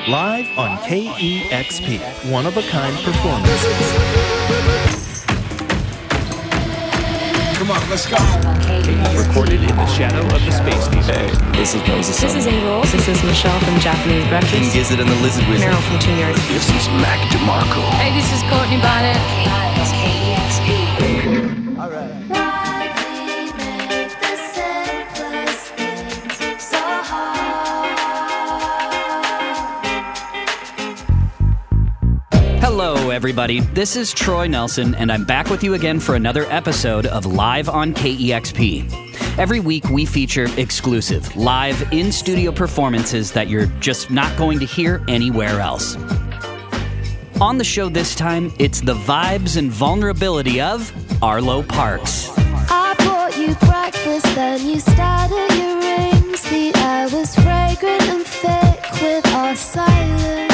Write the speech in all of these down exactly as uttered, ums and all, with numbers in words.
live on K E X P, one-of-a-kind performances. Come on, let's go. Recorded in the shadow of the space station. Hey, this is Moses. This is Angel. This is Michelle from Japanese Breakfast. King Gizzard and the Lizard Wizard. Meryl from Teen Yard. This is Mac DeMarco. Hey, this is Courtney Bonnet. K E X P. All right. Hello, everybody. This is Troy Nelson, and I'm back with you again for another episode of Live on K E X P. Every week, we feature exclusive, live, in-studio performances that you're just not going to hear anywhere else. On the show this time, it's the vibes and vulnerability of Arlo Parks. I bought you breakfast, then you started your rings. The air was fragrant and thick with our silence.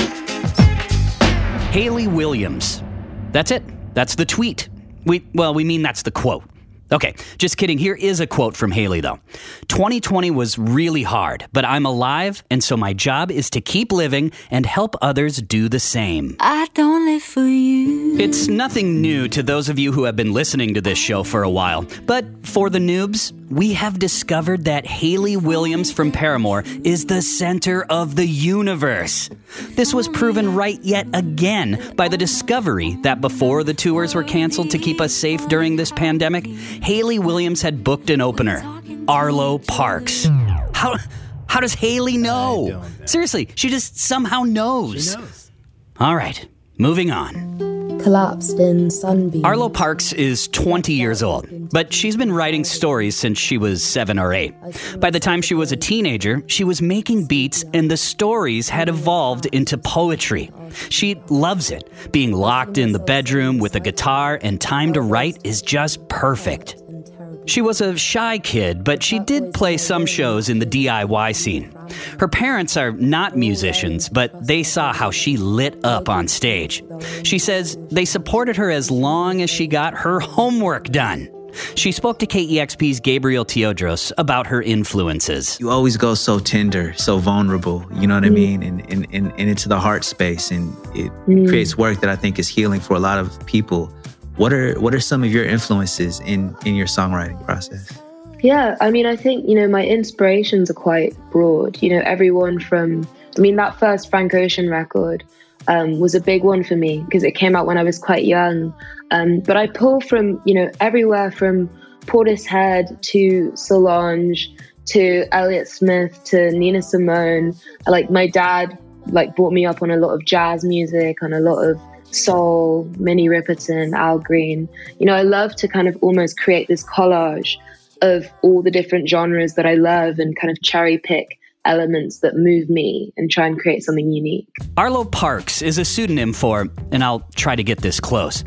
Hayley Williams. That's it. That's the tweet. We well, we mean that's the quote. Okay, just kidding. Here is a quote from Hayley, though. twenty twenty was really hard, but I'm alive, and so my job is to keep living and help others do the same. I don't live for you. It's nothing new to those of you who have been listening to this show for a while, but for the noobs, we have discovered that Hayley Williams from Paramore is the center of the universe. This was proven right yet again by the discovery that before the tours were canceled to keep us safe during this pandemic, Hayley Williams had booked an opener, Arlo Parks. How how does Hayley know? Seriously, she just somehow knows. She knows. All right, moving on. Collapsed in sunbeam. Arlo Parks is twenty years old, but she's been writing stories since she was seven or eight. By the time she was a teenager, she was making beats and the stories had evolved into poetry. She loves it. Being locked in the bedroom with a guitar and time to write is just perfect. She was a shy kid, but she did play some shows in the D I Y scene. Her parents are not musicians, but they saw how she lit up on stage. She says they supported her as long as she got her homework done. She spoke to K E X P's Gabriel Teodros about her influences. You always go so tender, so vulnerable, you know what I mean? And, and, and, and into the heart space, and it mm. creates work that I think is healing for a lot of people. What are what are some of your influences in, in your songwriting process? Yeah, I mean, I think, you know, my inspirations are quite broad. You know, everyone from, I mean, that first Frank Ocean record um, was a big one for me because it came out when I was quite young. Um, but I pull from, you know, everywhere from Portishead to Solange to Elliott Smith to Nina Simone. Like, my dad, like, brought me up on a lot of jazz music, on a lot of soul, Minnie Riperton, Al Green. You know, I love to kind of almost create this collage of all the different genres that I love and kind of cherry pick elements that move me and try and create something unique. Arlo Parks is a pseudonym for, and I'll try to get this close,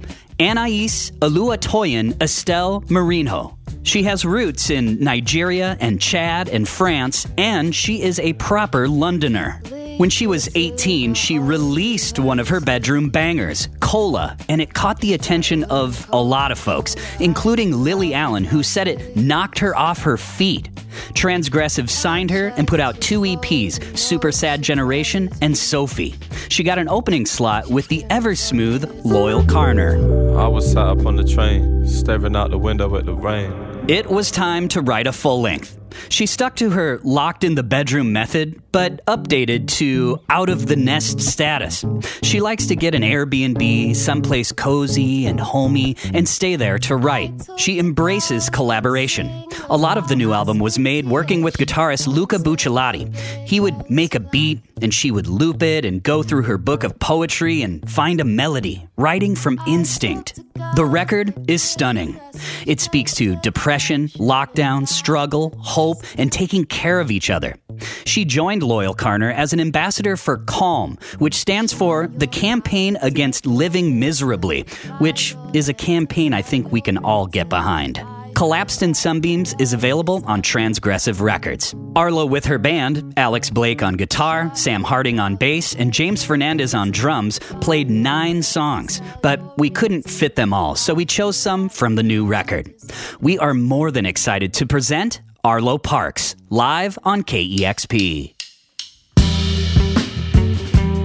Anais Oluwatoyin Estelle Marinho. She has roots in Nigeria and Chad and France, and she is a proper Londoner. When she was eighteen, she released one of her bedroom bangers, Cola, and it caught the attention of a lot of folks, including Lily Allen, who said it knocked her off her feet. Transgressive signed her and put out two E Ps, Super Sad Generation and Sophie. She got an opening slot with the ever-smooth Loyle Carner. I was sat up on the train, staring out the window at the rain. It was time to write a full length. She stuck to her locked-in-the-bedroom method, but updated to out-of-the-nest status. She likes to get an Airbnb, someplace cozy and homey, and stay there to write. She embraces collaboration. A lot of the new album was made working with guitarist Luca Bucciolati. He would make a beat, and she would loop it and go through her book of poetry and find a melody, writing from instinct. The record is stunning. It speaks to depression, lockdown, struggle, hope, and taking care of each other. She joined Loyle Carner as an ambassador for CALM, which stands for the Campaign Against Living Miserably, which is a campaign I think we can all get behind. Collapsed in Sunbeams is available on Transgressive Records. Arlo with her band, Alex Blake on guitar, Sam Harding on bass, and James Fernandez on drums, played nine songs, but we couldn't fit them all, so we chose some from the new record. We are more than excited to present Arlo Parks, live on K E X P.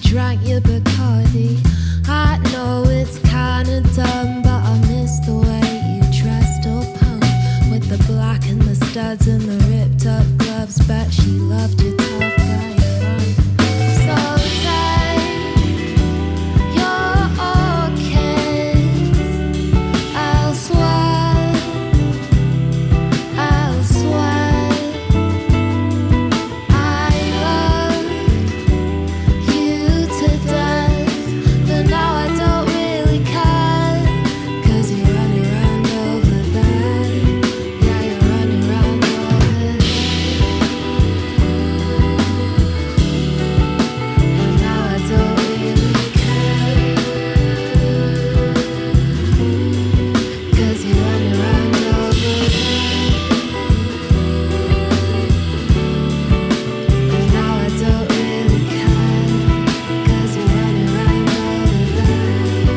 drank your Bacardi. I know it's kinda dumb, but I miss the way you dressed up, punk, with the black and the studs and the ripped up gloves. Bet she loved your tough guy front. So take your orchids elsewhere, elsewhere. I love you to death, but now I don't really care, 'cause you're running around over there. Yeah, you're running around over there. And now I don't really care, 'cause you're running around over there. And now I don't really care, 'cause you're running around over there.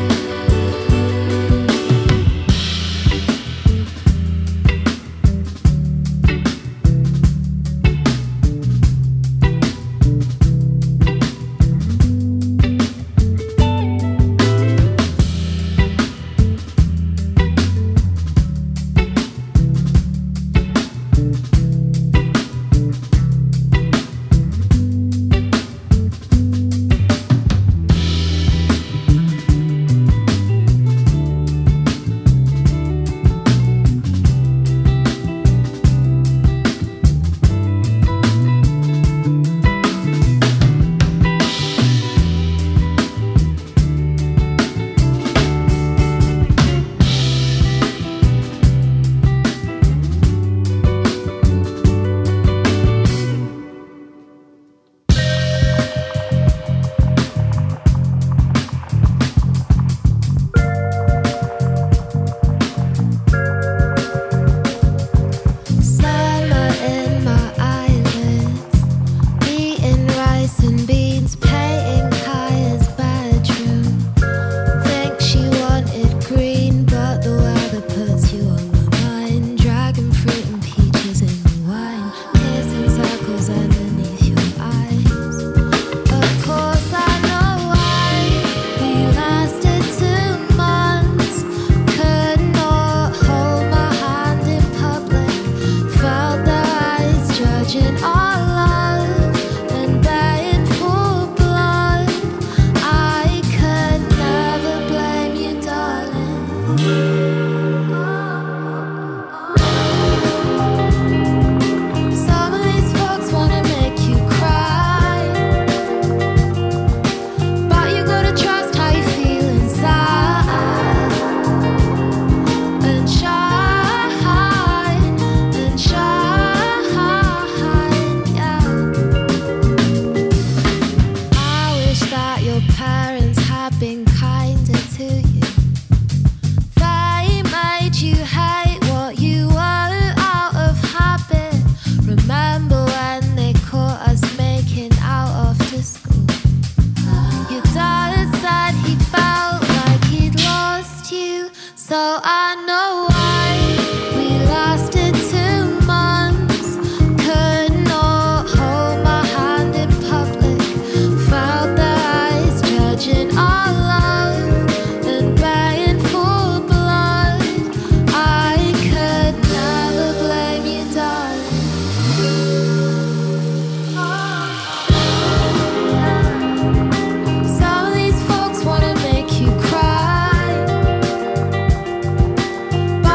Summer in my eyelids, eating rice and beans, painting Kaya's bedroom. Think she wanted green, but the weather puts you on my mind. Dragon fruit and peaches in the wine, kissing circles underneath your eyes. Of course I know why we lasted two months. Could not hold my hand in public. Felt their eyes judging our love and baying for blood. I could never blame you, darling. Some of these folks wanna make you cry, but you gotta trust how you feel inside, and shine, and shine, yeah. I wish that your parents had been kinder to you. They made you hate what you were out of habit. Remember when they caught us making out after school? Your dad said he felt like he'd lost you, so I know why we lasted two months. Could not hold my hand in public. Felt their eyes judging our love and baying for blood. I could never blame you, darling. Some of these folks wanna make you cry,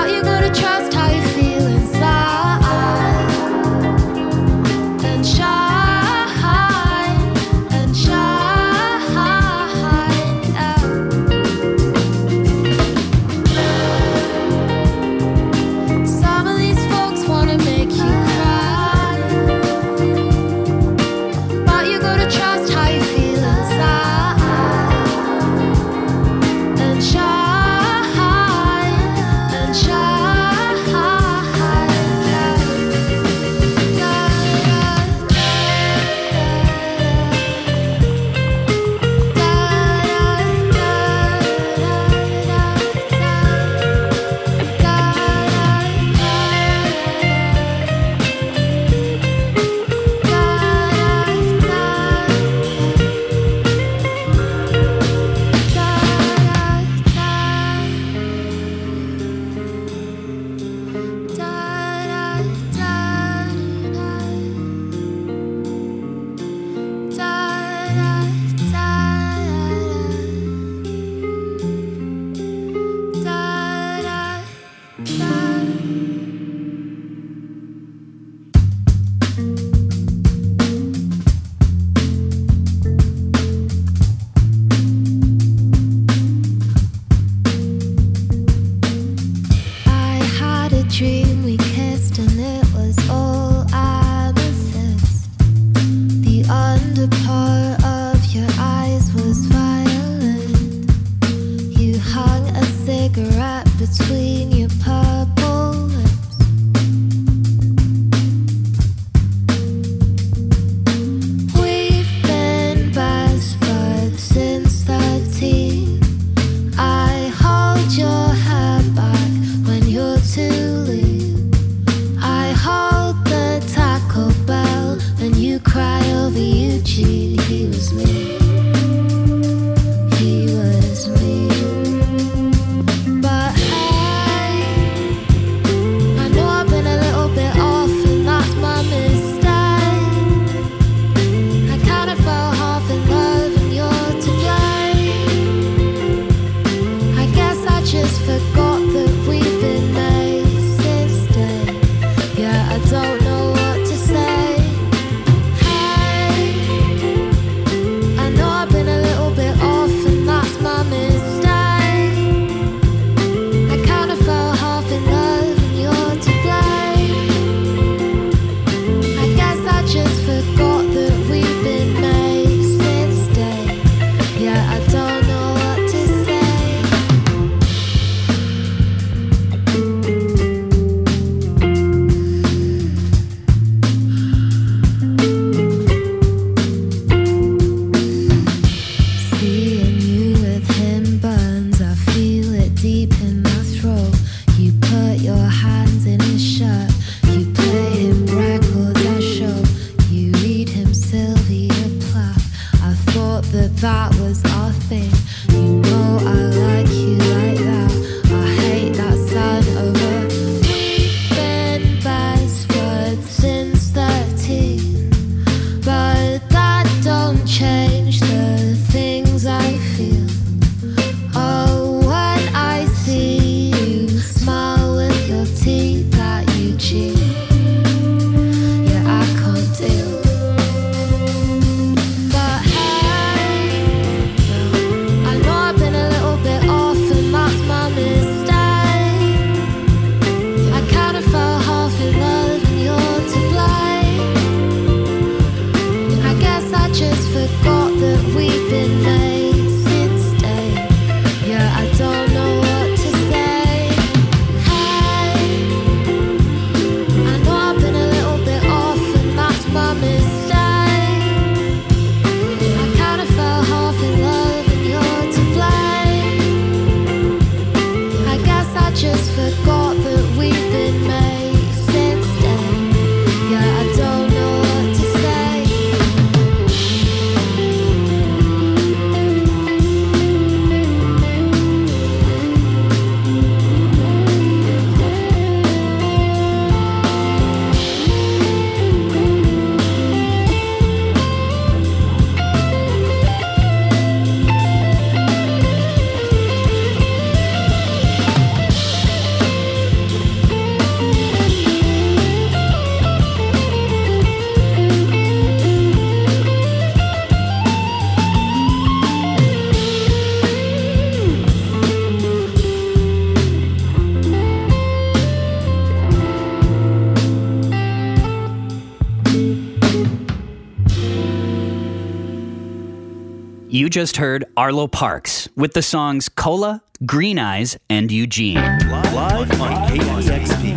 You just heard Arlo Parks with the songs Cola, Green Eyes, and Eugene. Live on K E X P.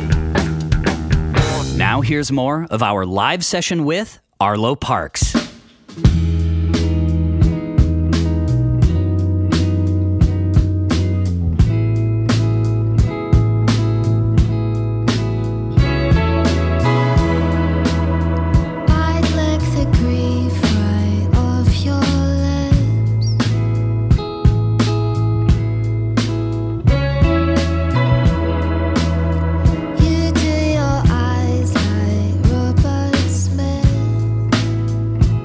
Now here's more of our live session with Arlo Parks. You do your eyes like Robert Smith.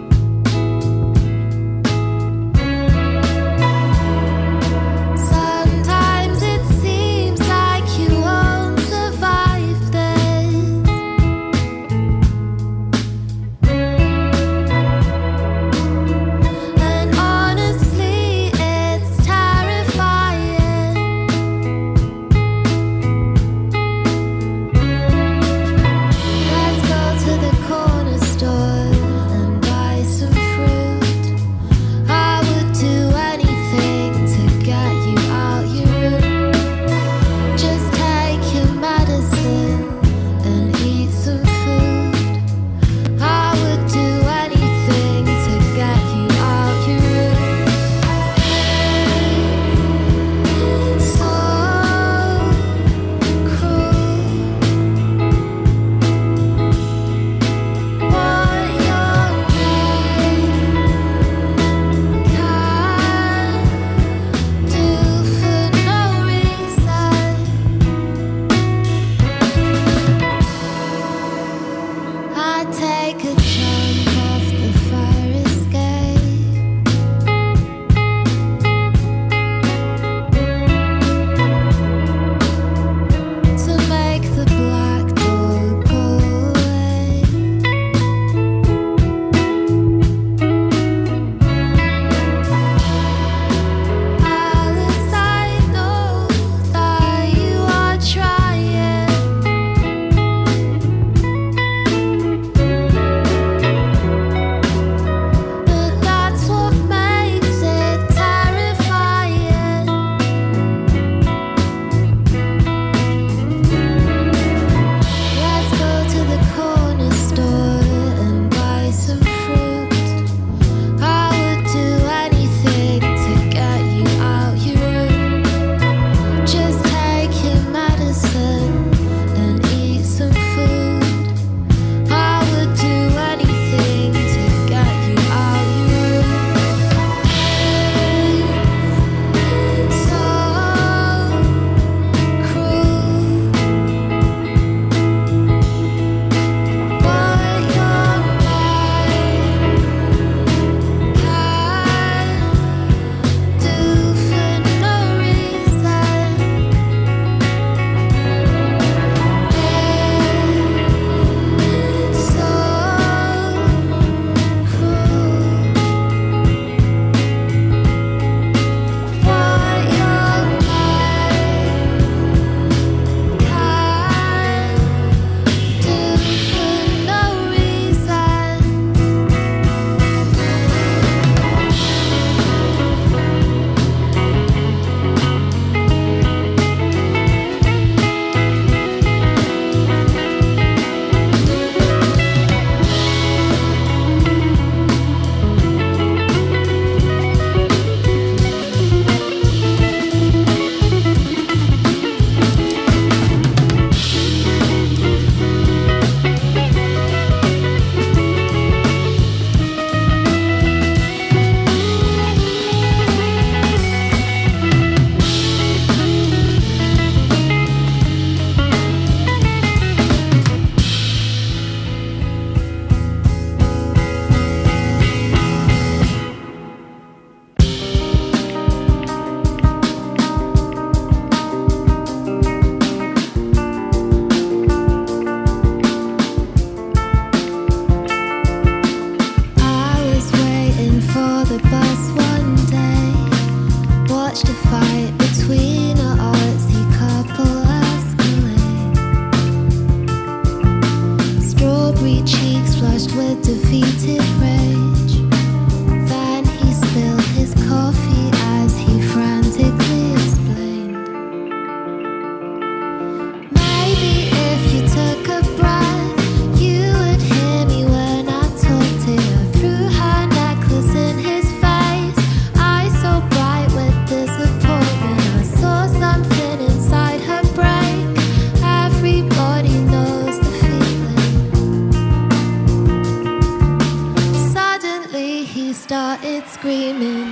screaming.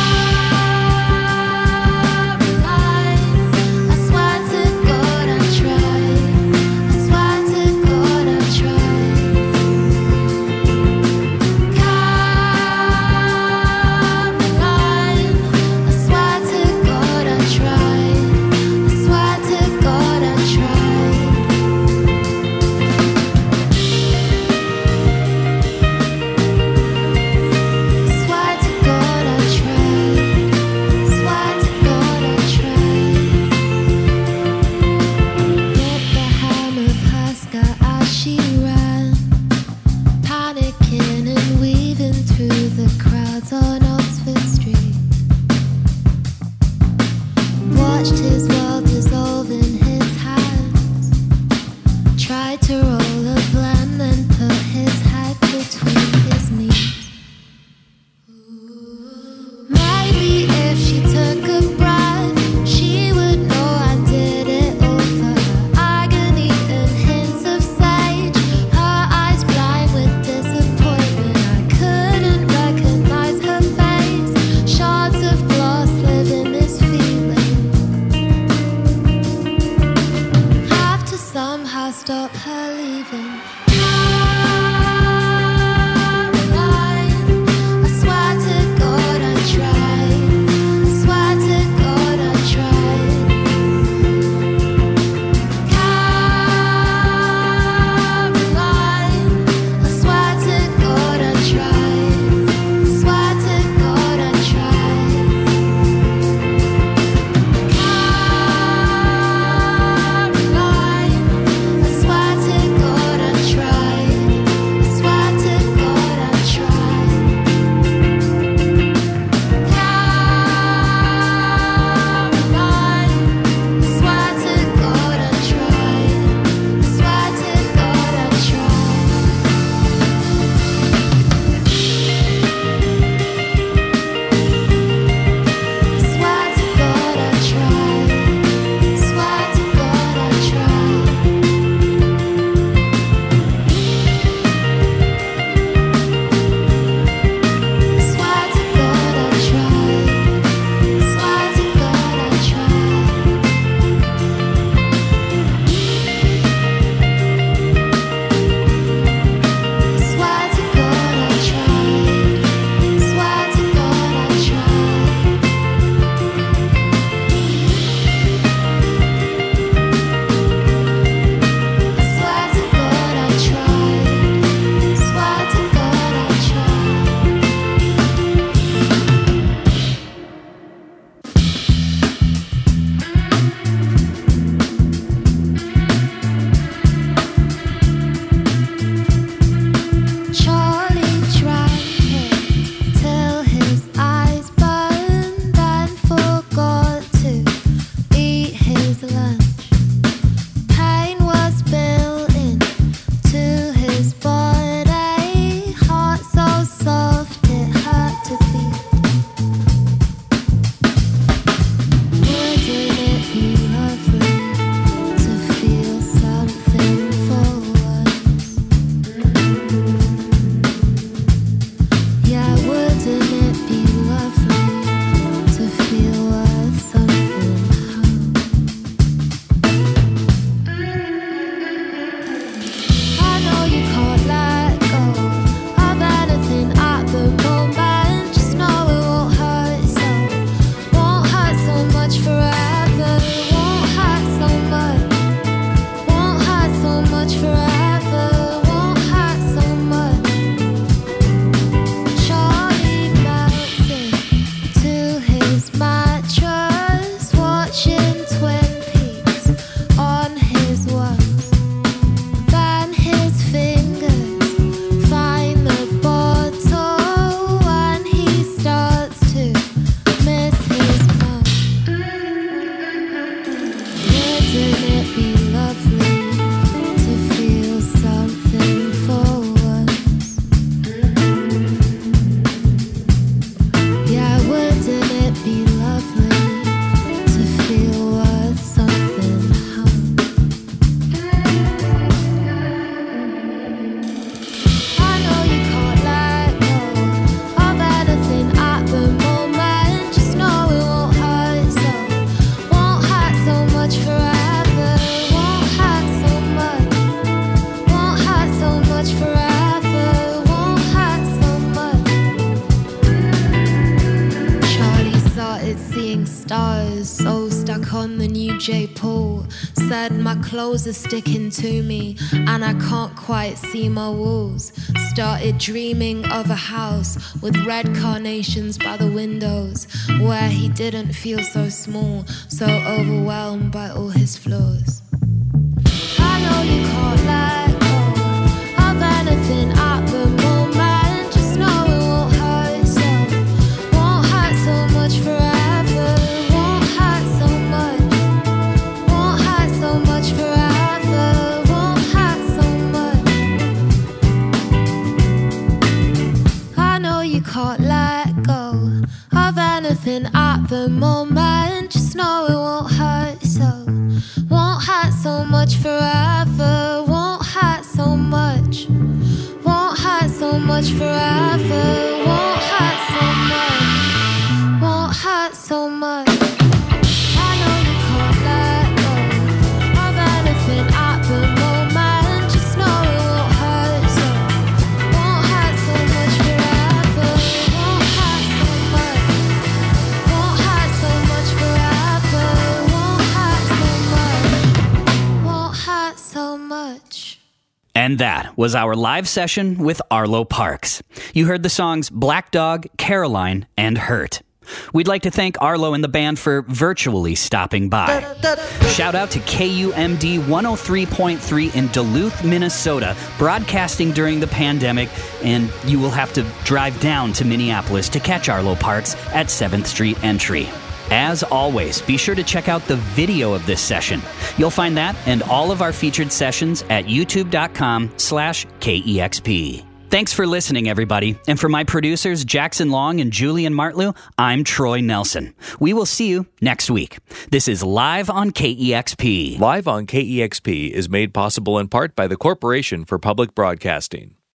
Caroline, I swear to God I tried. I swear to God I tried. Caroline, I swear to God I tried. I swear to God I tried. Swear to God I tried. Swear to God I tried. Hit the hem of her skirt as she ran, panicking and weaving through the crowds on Oxford Street. Watched his world dissolve in his hands. Tried to roll a plan, then put his head between his knees. Maybe if she took a breath, she would know I did it all for her. Agony and hints of sage, her eyes blind with disappointment. I couldn't recognize her face. Shards of glass live in this feeling. Have to somehow stop her leaving. Caroline, I swear to God I tried. I swear to God I tried. Caroline, I swear to God I tried. I swear to God I tried. Caroline, I swear to God I tried. said my clothes are sticking to me and I can't quite see my walls. Started dreaming of a house with red carnations by the windows, where he didn't feel so small, so overwhelmed by all his flaws. I know you can't let go of anything at the moment. Just know it won't hurt so, won't hurt so much forever. Won't hurt so much, won't hurt so much forever. Won't hurt so much. I know you can't let go of anything at the moment. Just know it won't hurt so, won't hurt so much forever. Won't hurt so much, won't hurt so much forever. Won't hurt so much, won't hurt so much. I know you can't let go of anything at the moment. Just know it won't hurt so, won't hurt so much forever. Won't hurt so much, won't hurt so much forever. Won't hurt so much, won't hurt so much. And that was our live session with Arlo Parks. You heard the songs Black Dog, Caroline, and Hurt. We'd like to thank Arlo and the band for virtually stopping by. Shout out to K U M D one oh three point three in Duluth, Minnesota, broadcasting during the pandemic, and you will have to drive down to Minneapolis to catch Arlo Parks at seventh Street Entry. As always, be sure to check out the video of this session. You'll find that and all of our featured sessions at youtube.com slash KEXP. Thanks for listening, everybody. And for my producers, Jackson Long and Julian Martlew, I'm Troy Nelson. We will see you next week. This is Live on K E X P. Live on K E X P is made possible in part by the Corporation for Public Broadcasting.